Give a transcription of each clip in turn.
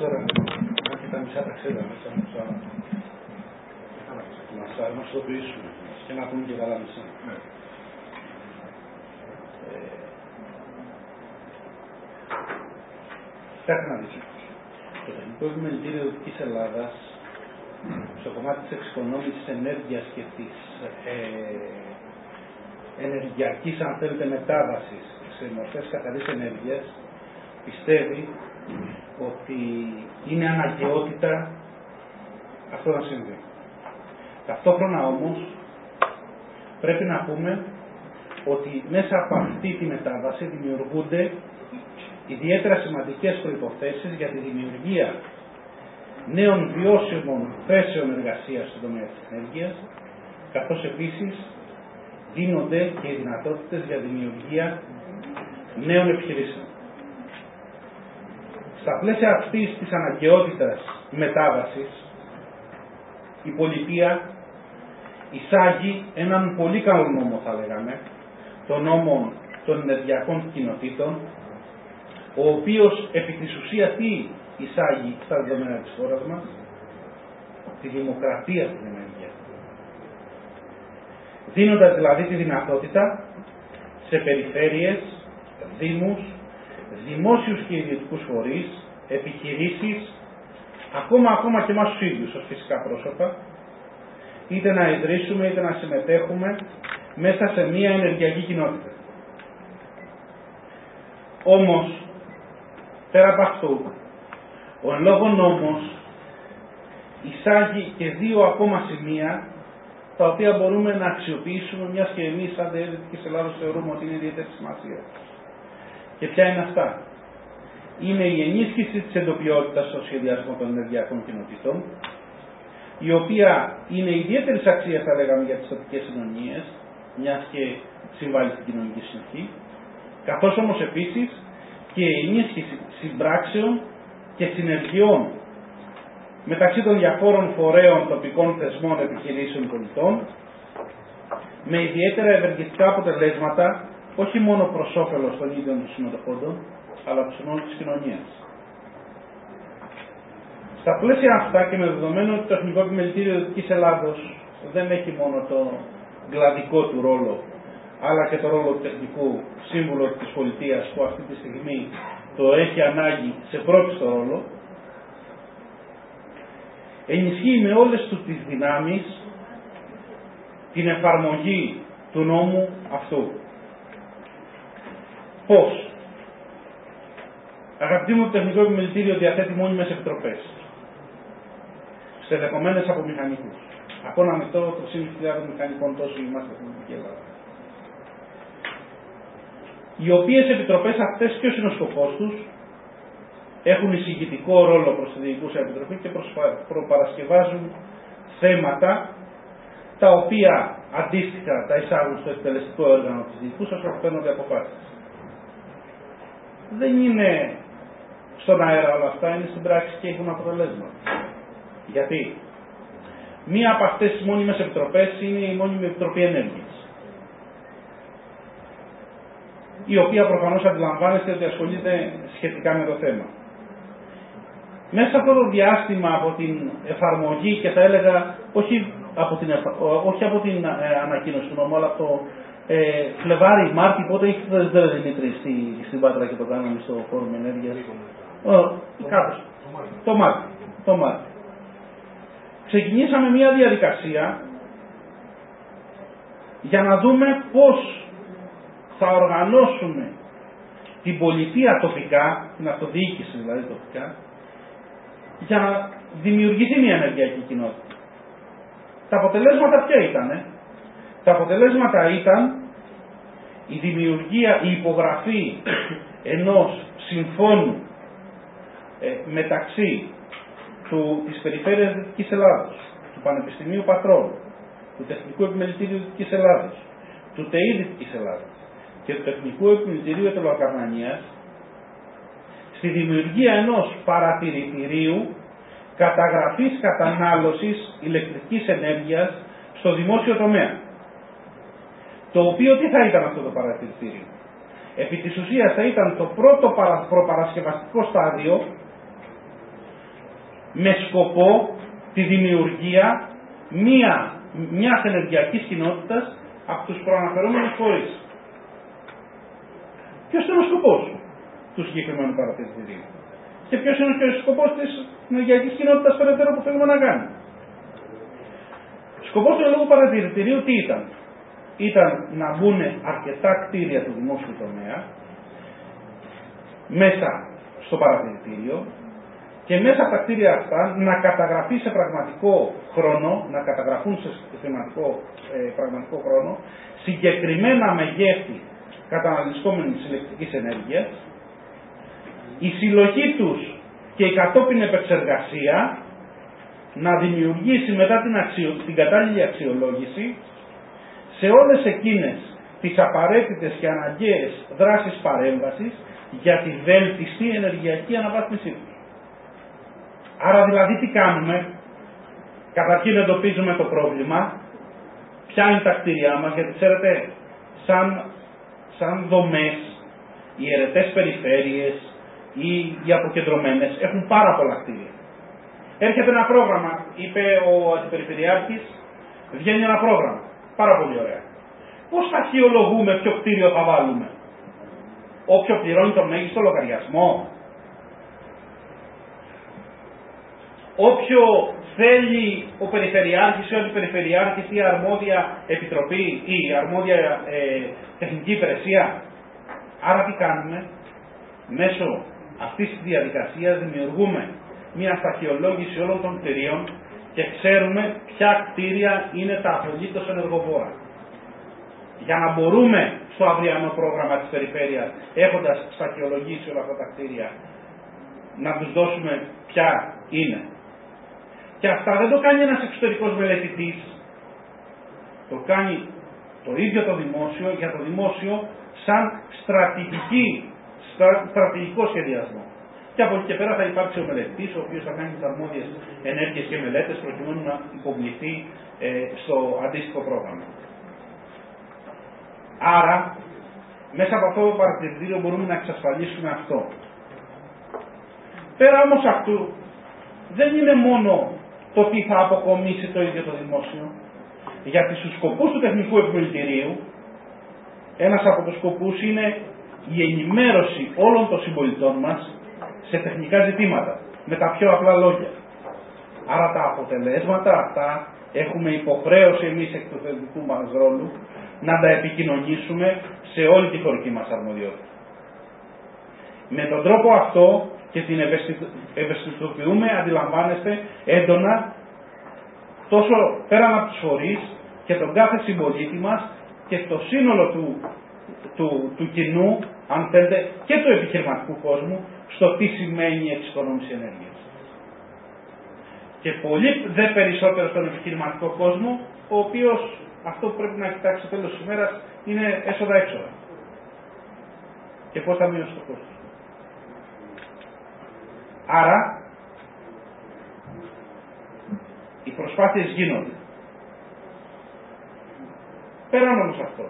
τώρα, και τα μισά τα ξέραμε, θα μας ειδοποιήσουμε και να πούμε και καλά μισά. Κάτι να δείτε. Το Τεχνικό Επιμελητήριο Δυτικής Ελλάδας, στο κομμάτι της εξοικονόμησης ενέργειας και της ενεργειακής, αν θέλετε, μετάβασης σε μορφές καθαρής ενέργειας, πιστεύει ότι είναι αναγκαιότητα αυτό να συμβεί. Ταυτόχρονα όμως πρέπει να πούμε ότι μέσα από αυτή τη μετάβαση δημιουργούνται ιδιαίτερα σημαντικές προϋποθέσεις για τη δημιουργία νέων βιώσιμων θέσεων εργασίας στον τομέα της ενέργειας, καθώς επίσης δίνονται και οι δυνατότητες για δημιουργία νέων επιχειρήσεων. Στα πλαίσια αυτής της αναγκαιότητας μετάβασης, η πολιτεία εισάγει έναν πολύ καλό νόμο, θα λέγαμε, το νόμο των ενεργειακών κοινοτήτων, ο οποίος επί της ουσίας τι εισάγει στα δεδομένα της χώρας μας? Τη δημοκρατία στην ενέργεια. Δίνοντας δηλαδή τη δυνατότητα σε περιφέρειες, δήμους, δημόσιους και ιδιωτικούς φορείς, επιχειρήσεις, ακόμα και εμάς τους ίδιους ως φυσικά πρόσωπα, είτε να ιδρύσουμε είτε να συμμετέχουμε μέσα σε μια ενεργειακή κοινότητα. Όμως, πέρα από αυτού, ο εν λόγω νόμος εισάγει και δύο ακόμα σημεία τα οποία μπορούμε να αξιοποιήσουμε, μιας και εμείς σαν ΔΕ της Ελλάδος θεωρούμε ότι είναι ιδιαίτερη σημασία. Και ποια είναι αυτά? Είναι η ενίσχυση της εντοπιότητας στο σχεδιασμό των ενεργειακών κοινοτήτων, η οποία είναι ιδιαίτερης αξίας, θα λέγαμε, για τις τοπικές κοινωνίες, μιας και συμβάλλει στην κοινωνική συνοχή, καθώς όμως επίσης και η ενίσχυση συμπράξεων και συνεργειών μεταξύ των διαφόρων φορέων, τοπικών θεσμών, επιχειρήσεων, πολιτών, με ιδιαίτερα ευεργετικά αποτελέσματα, όχι μόνο προς όφελος των ίδιων των συμμετοχόντων, αλλά του συνόλου της κοινωνίας. Στα πλαίσια αυτά και με δεδομένο ότι το Εθνικό Επιμελητήριο Δυτικής Ελλάδος δεν έχει μόνο το γλαδικό του ρόλο, αλλά και το ρόλο του τεχνικού σύμβουλου της πολιτείας, που αυτή τη στιγμή το έχει ανάγκη σε πρώτη στο ρόλο, ενισχύει με όλες του τις δυνάμεις την εφαρμογή του νόμου αυτού. Πώς? Αγαπητοί μου, το Τεχνικό Επιμελητήριο διαθέτει μόνιμες επιτροπές, στελεχωμένες από μηχανικούς. Από ένα μητρό των 3.000 μηχανικών, τόσο είμαστε στην Δυτική Ελλάδα. Οι οποίες επιτροπές αυτές, ποιος είναι ο σκοπός τους? Έχουν εισηγητικό ρόλο προς τη Διοικούσα Επιτροπή και προπαρασκευάζουν θέματα τα οποία αντίστοιχα τα εισάγουν στο εκτελεστικό όργανο της Διοικούσας όπου παίρνονται αποφάσεις. Δεν είναι στον αέρα όλα αυτά, είναι στην πράξη και έχουν αποτελέσματα. Γιατί? Μία από αυτές τις μόνιμες επιτροπές είναι η Μόνιμη Επιτροπή Ενέργειας, η οποία προφανώς αντιλαμβάνεστε ότι ασχολείται σχετικά με το θέμα. Μέσα από το διάστημα από την εφαρμογή και θα έλεγα όχι από την ανακοίνωση του νόμου, αλλά από το Φλεβάρι, Μάρτι, πότε έχετε Δημήτρη στην Πάτρα και το κάναμε στο Φόρουμ Ενέργειας? Το Μάρτι. Ξεκινήσαμε μια διαδικασία για να δούμε πώς θα οργανώσουμε την πολιτεία τοπικά, την αυτοδιοίκηση δηλαδή τοπικά, για να δημιουργηθεί μια ενεργειακή κοινότητα. Τα αποτελέσματα ποια ήτανε? Τα αποτελέσματα ήταν η δημιουργία, η υπογραφή ενός συμφώνου μεταξύ της Περιφέρειας Δυτικής Ελλάδος, του Πανεπιστημίου Πατρών, του Τεχνικού Επιμελητήριου Δυτικής Ελλάδος, του ΤΕΙ Δυτικής Ελλάδος και του Τεχνικού Επιμελητηρίου Ετωλοακαρνανίας στη δημιουργία ενός παρατηρητηρίου καταγραφής κατανάλωσης ηλεκτρικής ενέργειας στο δημόσιο τομέα. Το οποίο τι θα ήταν αυτό το παρατηρητήριο? Επί της ουσίας θα ήταν το πρώτο προπαρασκευαστικό στάδιο με σκοπό τη δημιουργία μιας ενεργειακής κοινότητας από τους προαναφερόμενους φορείς. Ποιος είναι ο σκοπός του συγκεκριμένου παρατηρητηρίου και ποιος είναι και ο σκοπός της ενεργειακής κοινότητας περαιτέρω που θέλουμε να κάνουμε. Σκοπός του λόγου παρατηρητηρίου τι ήταν? Ήταν να μπουν αρκετά κτίρια του δημόσιου τομέα μέσα στο παρατηρητήριο και μέσα από τα κτίρια αυτά να καταγραφεί σε πραγματικό χρόνο, να καταγραφούν σε πραγματικό χρόνο συγκεκριμένα μεγέθη καταναλυσόμενης ηλεκτρικής ενέργειας, η συλλογή τους και η κατόπιν επεξεργασία να δημιουργήσει μετά την κατάλληλη αξιολόγηση σε όλες εκείνες τις απαραίτητες και αναγκαίες δράσεις παρέμβασης για τη βέλτιστη ενεργειακή αναβάθμισή τους. Άρα δηλαδή τι κάνουμε? Καταρχήν εντοπίζουμε το πρόβλημα, ποια είναι τα κτίρια μας, γιατί ξέρετε σαν δομές, οι αιρετές περιφέρειες ή οι αποκεντρωμένες έχουν πάρα πολλά κτίρια. Έρχεται ένα πρόγραμμα, είπε ο Αντιπεριφερειάρχης, βγαίνει ένα πρόγραμμα, πάρα πολύ ωραία. Πώς θα αρχαιολογούμε ποιο κτίριο θα βάλουμε? Όποιο πληρώνει τον μέγιστο λογαριασμό? Όποιο θέλει ο Περιφερειάρχης ή ο Αντιπεριφερειάρχης ή η αρμόδια επιτροπή ή η αρμόδια τεχνική υπηρεσία? Άρα τι κάνουμε? Μέσω αυτής της διαδικασίας δημιουργούμε μια σταχυολόγηση όλων των κτηρίων και ξέρουμε ποια κτίρια είναι τα απολύτως ενεργοβόρα. Για να μπορούμε στο αυριανό πρόγραμμα της περιφέρειας, έχοντας σταχυολογήσει όλα αυτά τα κτίρια, να τους δώσουμε ποια είναι. Και αυτά δεν το κάνει ένας εξωτερικός μελετητής. Το κάνει το ίδιο το δημόσιο, για το δημόσιο σαν στρατηγικό σχεδιασμό. Και από εκεί και πέρα θα υπάρξει ο μελετητής, ο οποίος θα κάνει τις αρμόδιες ενέργειες και μελέτες προκειμένου να υποβληθεί στο αντίστοιχο πρόγραμμα. Άρα, μέσα από αυτό το παρατηρητήριο μπορούμε να εξασφαλίσουμε αυτό. Πέρα όμως αυτού, δεν είναι μόνο το τι θα αποκομίσει το ίδιο το δημόσιο. Γιατί στους σκοπούς του τεχνικού επιμελητηρίου, ένας από τους σκοπούς είναι η ενημέρωση όλων των συμπολιτών μας σε τεχνικά ζητήματα, με τα πιο απλά λόγια. Άρα τα αποτελέσματα αυτά έχουμε υποχρέωση εμείς εκ του θεσμικού μας ρόλου να τα επικοινωνήσουμε σε όλη τη χωρική μας αρμοδιότητα. Με τον τρόπο αυτό και την ευαισθητοποιούμε, αντιλαμβάνεστε, έντονα τόσο πέραν από τους φορείς και τον κάθε συμπολίτη μας και το σύνολο του κοινού, αν θέλετε, και του επιχειρηματικού κόσμου, στο τι σημαίνει η εξοικονόμηση ενέργειας. Και πολύ δε περισσότερο στον επιχειρηματικό κόσμο, ο οποίος αυτό που πρέπει να κοιτάξει στο τέλος της ημέρας είναι έσοδα-έξοδα. Και πώς θα μειώσει το κόστος. Άρα, οι προσπάθειες γίνονται. Πέραν όμως αυτό,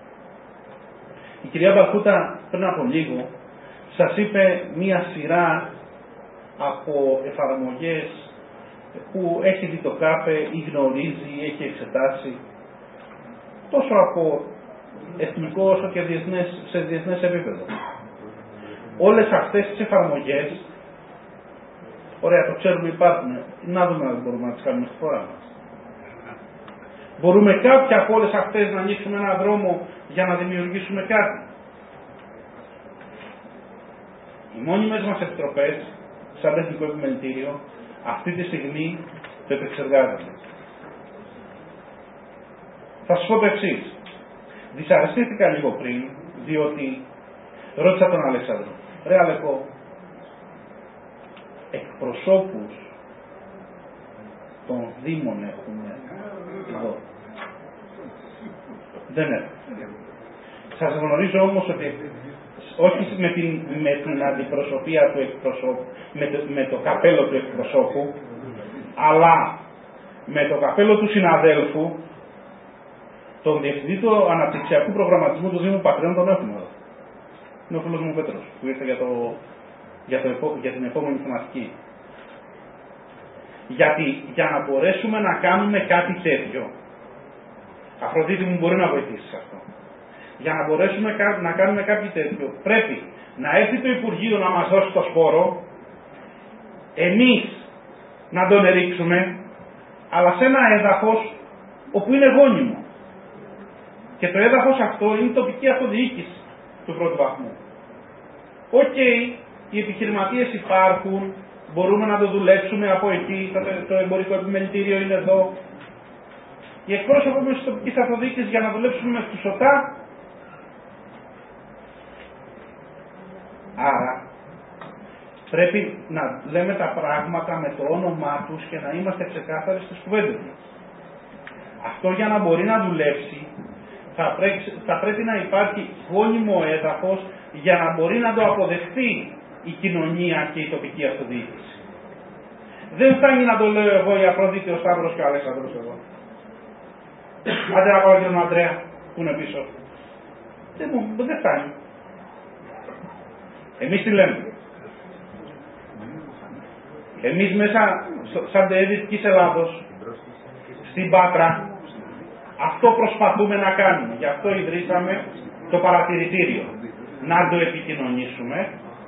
η κυρία Μπαρκούτα πριν από λίγο σας είπε μία σειρά από εφαρμογές που έχει δει το ΚΑΠΕ ή γνωρίζει ή έχει εξετάσει τόσο από εθνικό όσο και σε διεθνές επίπεδο. Όλες αυτές τις εφαρμογές, ωραία, το ξέρουμε, υπάρχουν, να δούμε αν μπορούμε να τις κάνουμε στη χώρα μας. Μπορούμε κάποια από όλες αυτές να ανοίξουμε έναν δρόμο για να δημιουργήσουμε κάτι. Οι μόνιμες μας επιτροπές, σαν τεχνικό επιμελητήριο, αυτή τη στιγμή το επεξεργάζονται. Θα σας πω το εξής. Δυσαρεστήθηκα λίγο πριν, διότι ρώτησα τον Αλέξανδρο, ρε Αλεκό, εκπροσώπους των Δήμων έχουμε εδώ? Δεν έχουμε. Σας γνωρίζω όμως ότι όχι με την αντιπροσωπεία του εκπροσώπου, με το καπέλο του εκπροσώπου, αλλά με το καπέλο του συναδέλφου, τον διευθυντή του αναπτυξιακού προγραμματισμού του Δήμου Πατριών, τον έχουμε εδώ. Είναι ο φίλος μου Πέτρος, που ήρθε για την επόμενη θεματική. Γιατί για να μπορέσουμε να κάνουμε κάτι τέτοιο, Αφροδίτη μου μπορεί να βοηθήσει σε αυτό, για να μπορέσουμε να κάνουμε κάτι τέτοιο, πρέπει να έρθει το Υπουργείο να μας δώσει το σπόρο, εμείς να τον ρίξουμε, αλλά σε ένα έδαφος όπου είναι γόνιμο. Και το έδαφος αυτό είναι η τοπική αυτοδιοίκηση του πρώτου βαθμού. Οκ, οι επιχειρηματίες υπάρχουν, μπορούμε να το δουλέψουμε από εκεί, το εμπορικό επιμελητήριο είναι εδώ. Οι εκπρόσωποι της τοπικής αυτοδιοίκησης για να δουλέψουμε με τους ΟΤΑ. Άρα πρέπει να λέμε τα πράγματα με το όνομά τους και να είμαστε ξεκάθαροι στις κουβέντες μας. Αυτό για να μπορεί να δουλέψει θα πρέπει να υπάρχει γόνιμο έδαφος για να μπορεί να το αποδεχτεί η κοινωνία και η τοπική αυτοδιοίκηση. Δεν φτάνει να το λέω εγώ, η Αφροδίτη, ο Σταύρος και ο Αλέξανδρος εδώ. Άντε να πάω και τον Ανδρέα που είναι πίσω. Δεν φτάνει. Εμείς τι λέμε? Εμείς μέσα σαν ΤΕΕ της Ελλάδος, στην Πάτρα, αυτό προσπαθούμε να κάνουμε. Γι' αυτό ιδρύσαμε το παρατηρητήριο. Να το επικοινωνήσουμε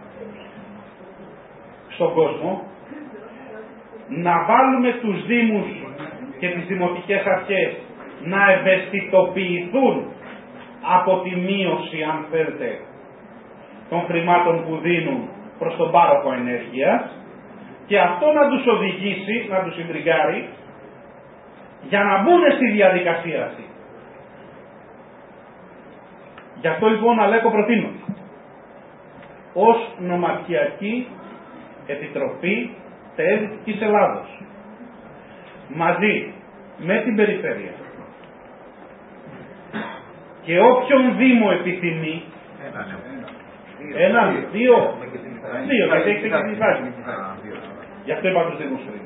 στον κόσμο, να βάλουμε τους Δήμους και τις Δημοτικές Αρχές να ευαισθητοποιηθούν από τη μείωση, αν θέλετε, των χρημάτων που δίνουν προς τον πάροχο ενέργειας και αυτό να τους οδηγήσει, να τους συντριγκάρει για να μπουν στη διαδικασία αυτή. Γι' αυτό λοιπόν Αλέκο προτείνω ως νομαρχιακή επιτροπή ΤΕΕ της Ελλάδος μαζί με την περιφέρεια και όποιον Δήμο επιθυμεί, δύο, γιατί έχετε και την βάση. Γι' αυτό είπα τους Δήμους πριν.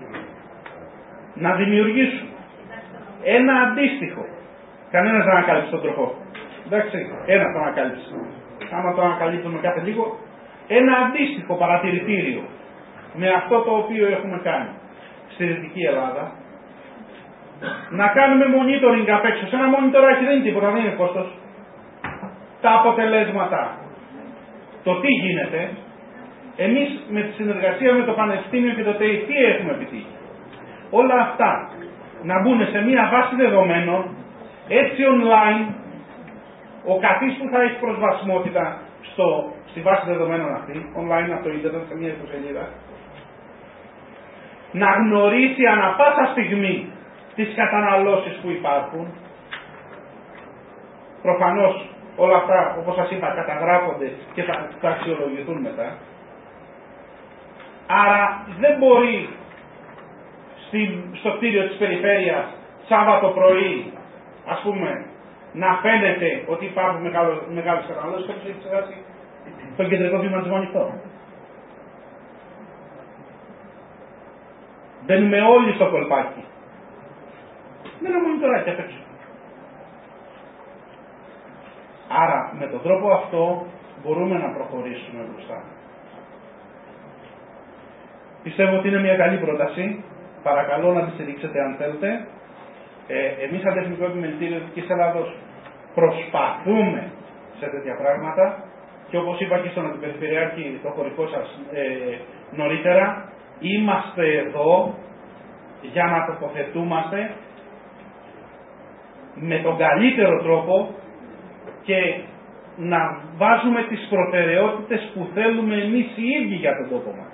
Να δημιουργήσουν ένα αντίστοιχο. Κανένας δεν ανακάλυψε τον τροχό. Εντάξει, ένα το ανακάλυψε. Άμα το ανακαλύπτουμε κάθε λίγο, ένα αντίστοιχο παρατηρητήριο με αυτό το οποίο έχουμε κάνει στη Δυτική Ελλάδα, να κάνουμε monitoring απ' έξω. Σε ένα monitorάκι δεν είναι τίποτα, δεν είναι κόστος. Τα αποτελέσματα, το τι γίνεται, εμείς με τη συνεργασία με το Πανεπιστήμιο και το ΤΕΙ τι έχουμε επιτύχει. Όλα αυτά να μπουν σε μία βάση δεδομένων, έτσι online, ο καθής που θα έχει προσβασιμότητα στη βάση δεδομένων αυτή, online από το ίντερνετ σε μία ιστοσελίδα, να γνωρίσει ανα πάσα στιγμή τις καταναλώσεις που υπάρχουν. Προφανώς όλα αυτά, όπως σας είπα, καταγράφονται και θα αξιολογηθούν μετά. Άρα δεν μπορεί στο κτίριο της περιφέρειας Σάββατο πρωί, ας πούμε, να φαίνεται ότι υπάρχουν μεγάλες καταναλώσεις και έχει ξεχάσει το κεντρικό βήμα ανοιχτό. Μπαίνουμε όλοι στο κολπάκι. Με ένα μονιτοράκι απ' έξω. Άρα με τον τρόπο αυτό μπορούμε να προχωρήσουμε μπροστά. Πιστεύω ότι είναι μια καλή πρόταση. Παρακαλώ να τη στηρίξετε αν θέλετε. Εμείς σαν Τεχνικό Επιμελητήριο Δυτικής Ελλάδος προσπαθούμε σε τέτοια πράγματα και όπως είπα και στον Αντιπεριφερειάρχη το χωρικό σας νωρίτερα, είμαστε εδώ για να τοποθετούμαστε με τον καλύτερο τρόπο και να βάζουμε τις προτεραιότητες που θέλουμε εμείς οι ίδιοι για τον τόπο μας.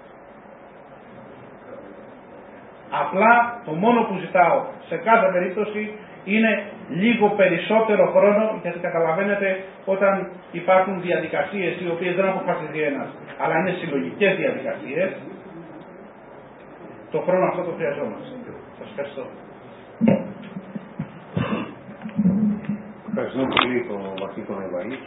Απλά το μόνο που ζητάω σε κάθε περίπτωση είναι λίγο περισσότερο χρόνο, γιατί καταλαβαίνετε όταν υπάρχουν διαδικασίες οι οποίες δεν αποφασίζει ένας, αλλά είναι συλλογικές διαδικασίες, το χρόνο αυτό το χρειαζόμαστε. Σας ευχαριστώ. Ευχαριστώ πολύ τον Βασίλη τον Ευαή.